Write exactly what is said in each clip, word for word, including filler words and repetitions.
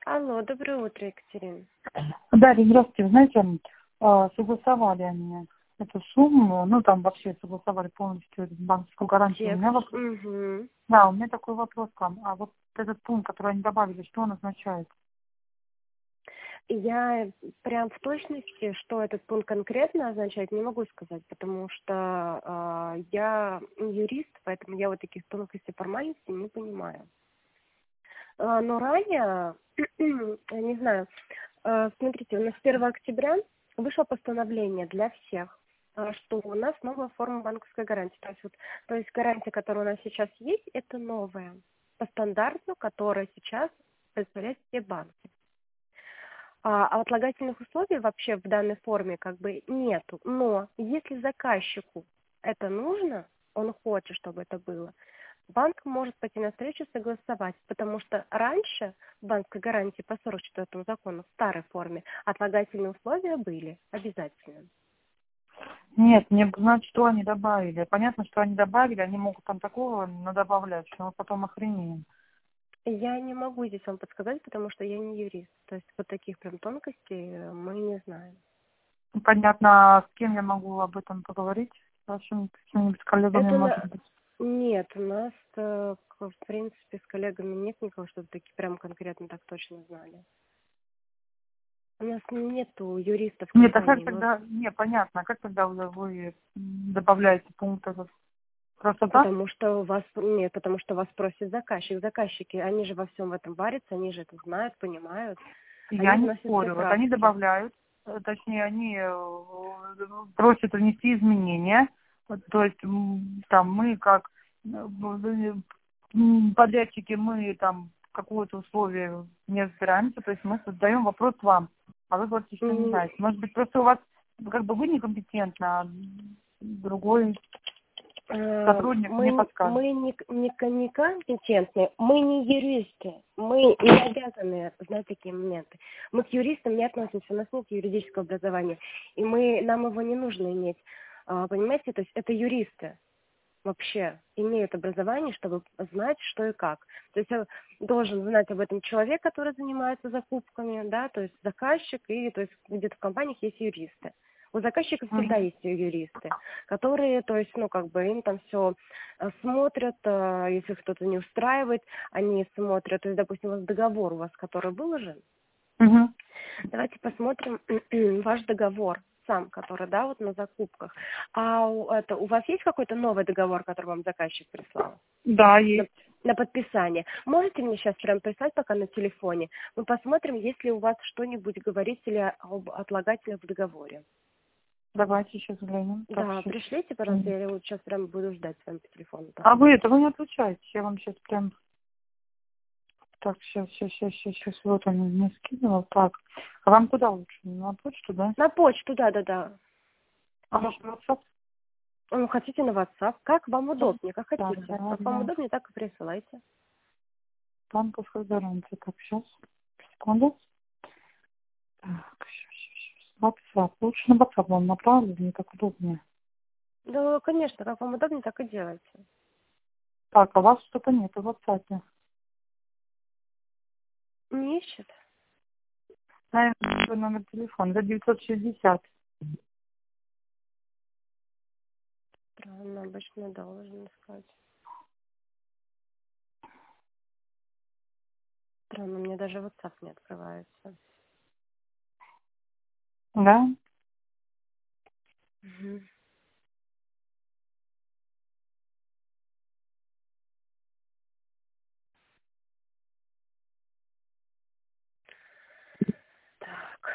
Алло, доброе утро, Екатерина. Дарья, здравствуйте. Вы знаете, а, согласовали они эту сумму, ну там вообще согласовали полностью банковскую гарантию. У Текст. меня вопрос, Угу. да, у меня такой вопрос к вам. А вот этот пункт, который они добавили, что он означает? Я прям в точности, что этот пункт конкретно означает, не могу сказать, потому что э, я не юрист, поэтому я вот таких тонкостей формальностей не понимаю. Э, но ранее, не знаю, э, смотрите, у нас с первого октября вышло постановление для всех, э, что у нас новая форма банковской гарантии. То есть, вот, то есть гарантия, которая у нас сейчас есть, это новая по стандарту, которая сейчас представляют все банки. А а отлагательных условий вообще в данной форме как бы нету. Но если заказчику это нужно, он хочет, чтобы это было, банк может пойти навстречу согласовать, потому что раньше в банковской гарантии по сорок четвёртому закону в старой форме отлагательные условия были обязательно. Нет, мне знать, что они добавили. Понятно, что они добавили, они могут там такого надобавлять, что мы потом охренеем. Я не могу здесь вам подсказать, потому что я не юрист. То есть вот таких прям тонкостей мы не знаем. Понятно, а с кем я могу об этом поговорить? С вашими какими-нибудь коллегами, Это может на... быть? Нет, у нас, э, к- в принципе, с коллегами нет никого, чтобы такие прям конкретно так точно знали. У нас нету юристов в Нет, а как компании. Мы... тогда, не, понятно, а как тогда вы, вы добавляете пункт этот? Просто так? Потому что у вас, нет, потому что вас просит заказчик. Заказчики, они же во всем в этом варятся, они же это знают, понимают. Я Они не вносят все спорю. Вот они правки. добавляют, э, точнее, они э, просят внести изменения. Вот, то есть м, там мы как э, м, подрядчики, мы там какое-то условие не разбираемся, то есть мы создаем вопрос вам, а вы говорите, что не М, знаете. Может быть, просто у вас, как бы вы некомпетентны, а другой э, сотрудник мне Мы, подскажет. мы не, не, не компетентны, мы не юристы, мы не обязаны знать такие моменты. Мы к юристам не относимся, у нас нет юридического образования, и мы, нам его не нужно иметь. А, Понимаете, то есть это юристы вообще имеют образование, чтобы знать, что и как. То есть э, должен знать об этом человек, который занимается закупками, да, то есть заказчик, и то есть где-то в компаниях есть юристы. У заказчиков всегда Мгм. есть юристы, которые, то есть, ну, как бы им там все смотрят, э, если кто-то не устраивает, они смотрят, то есть, допустим, у вас договор у вас, который выложен, Мгм. давайте посмотрим ваш договор сам, который, да, вот на закупках. А у, это, у вас есть какой-то новый договор, который вам заказчик прислал? Да, На, есть. на подписание. Можете мне сейчас прям прислать пока на телефоне? Мы посмотрим, есть ли у вас что-нибудь говорить или об отлагательных в договоре. Давайте сейчас глянем. Так, Да, пришлите, сейчас. пожалуйста, я вот сейчас прям буду ждать с вами по телефону А вы посмотреть. этого не отвечаете. Я вам сейчас прям... Так, сейчас, сейчас, сейчас, сейчас, сейчас. Вот он мне скинул. Так. А вам куда лучше? На почту, да? На почту, да-да-да. А может, на WhatsApp? Ну, хотите на WhatsApp? Как вам Да, удобнее, как да, хотите. да, Как вам да. удобнее, так и присылайте. Банковская гарантия. Так, сейчас. Секунду. Так, сейчас, сейчас, сейчас. WhatsApp. Лучше на WhatsApp вам направлю, мне так удобнее. Да, конечно, как вам удобнее, так и делайте. Так, а у вас что-то нет в WhatsApp. Не ищет? Наверное, свой номер телефона. За девятьсот шестьдесят. Странно, обычно должен искать. Странно, у меня даже WhatsApp не открывается. Да? Мгм. Так.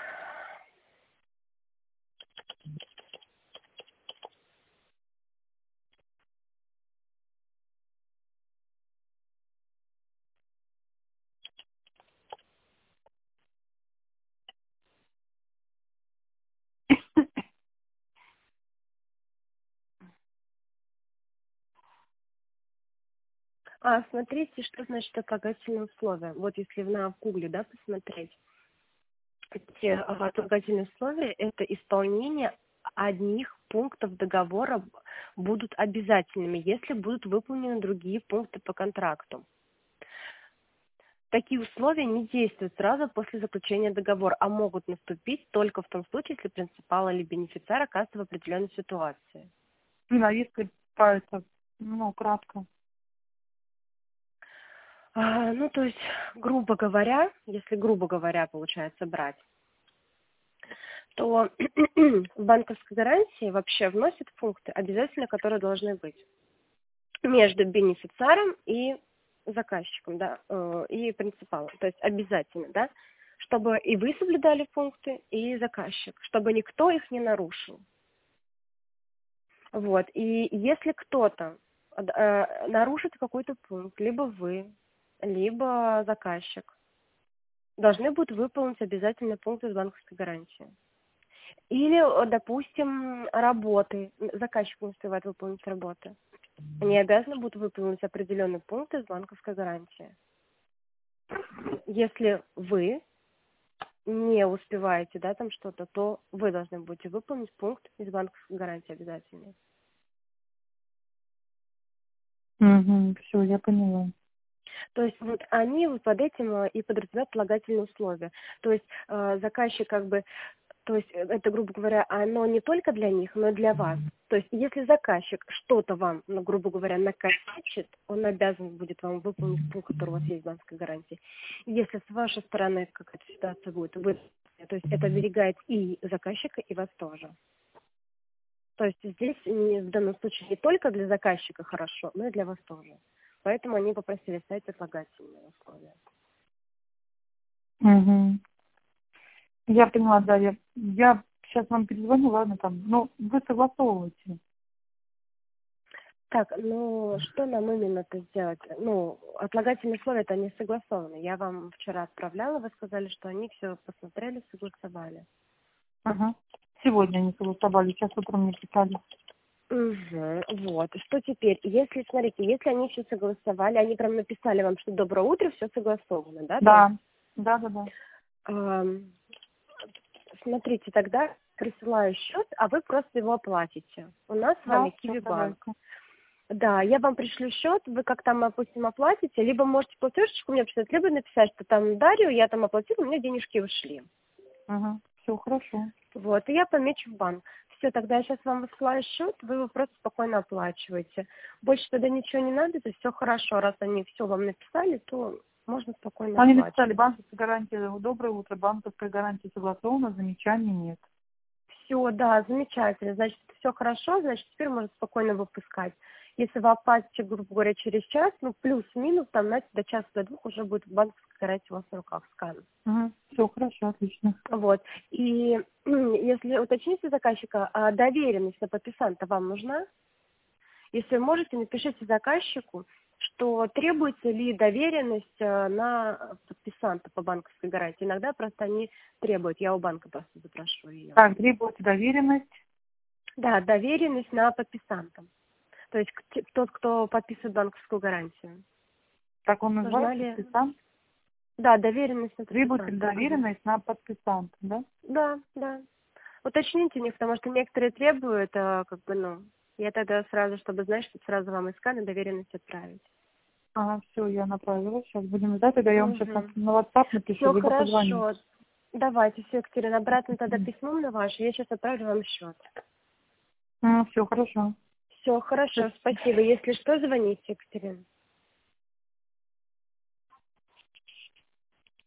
А, смотрите, что значит отлагательные условия. Вот если на Гугле, да, посмотреть. Эти а, отлагательные условия – это исполнение одних пунктов договора будут обязательными, если будут выполнены другие пункты по контракту. Такие условия не действуют сразу после заключения договора, а могут наступить только в том случае, если принципал или бенефициар оказывается в определенной ситуации. Ну, а если по это, ну, кратко. А, ну, то есть, грубо говоря, если грубо говоря, получается брать, то в банковской гарантии вообще вносят пункты обязательно, которые должны быть между бенефициаром и заказчиком, да, э, и принципалом. То есть обязательно, да, чтобы и вы соблюдали пункты, и заказчик, чтобы никто их не нарушил. Вот. И если кто-то э, нарушит какой-то пункт, либо вы, либо заказчик, должны будут выполнить обязательно пункты из банковской гарантии. Или, допустим, работы. Заказчик не успевает выполнить работы. Они обязаны будут выполнить определенные пункты из банковской гарантии. Если вы не успеваете, да, там что-то, то вы должны будете выполнить пункт из банковской гарантии обязательно. Угу, все, я поняла. То есть вот они вот под этим э, и подразумевают отлагательные условия. То есть э, заказчик как бы, то есть э, это, грубо говоря, оно не только для них, но и для вас. То есть если заказчик что-то вам, ну, грубо говоря, накосячит, он обязан будет вам выполнить пункт, который у вас есть в банковской гарантии. Если с вашей стороны какая-то ситуация будет, вы, то есть это оберегает и заказчика, и вас тоже. То есть здесь не- в данном случае не только для заказчика хорошо, но и для вас тоже. Поэтому они попросили ставить отлагательные условия. Угу. Я поняла, да, я, я сейчас вам перезвоню, ладно, там, ну, вы согласовываете. Так, ну что нам именно-то сделать? Ну, отлагательные условия это не согласованы. Я вам вчера отправляла, вы сказали, что они все посмотрели, согласовали. Ага. Сегодня они согласовали, сейчас утром мне писали. Угу, вот. Что теперь? Если, смотрите, если они все согласовали, они прям написали вам, что доброе утро, все согласовано, да? Да, да, да, да. Ам, смотрите, тогда присылаю счет, а вы просто его оплатите. У нас с Да, вами все, Киви-банк. давайте. Да, я вам пришлю счет, вы как там, допустим, оплатите, либо можете платежечку мне написать, либо написать, что там Дарью, я там оплатила, у меня денежки ушли. Ага, все, хорошо. Вот, и я помечу в банк. Все, тогда я сейчас вам высылаю счет, вы его просто спокойно оплачиваете. Больше тогда ничего не надо, то все хорошо, раз они все вам написали, то можно спокойно Они написали, оплачивать. банковская гарантия, доброе утро, банковская гарантия согласована, замечаний нет. Все, да, замечательно. Значит, все хорошо, значит, теперь можно спокойно выпускать. Если вы оплатите, грубо говоря, через час, ну, плюс-минус, там, знаете, до часа, до двух уже будет банковская гарантия у вас на руках, скан. Угу. Все, хорошо, отлично. Вот. И если уточните заказчика, а доверенность на подписанта вам нужна? Если можете, напишите заказчику, что требуется ли доверенность э, на подписанта по банковской гарантии. Иногда просто они требуют, я у банка просто запрошу ее. Так, требуется доверенность. Да, доверенность на подписанта. То есть к- тот, кто подписывает банковскую гарантию. Так он Нужна называется, ли? подписант. Да, доверенность на Требуется подписанта. Мгм. доверенность на подписанта, да? Да, да. Уточните у них, потому что некоторые требуют, а, как бы, ну, я тогда сразу, чтобы знать, чтобы сразу вам из скана доверенность отправить. Ага, все, я направила. Сейчас будем ждать, тогда я вам сейчас на, Угу. на WhatsApp напишу, Все либо позвоню. хорошо. Давайте, все, Екатерина, обратно тогда письмом на ваше. Я сейчас отправлю вам счет. Все, хорошо. Все, хорошо, спасибо. Если что, звоните, Екатерина.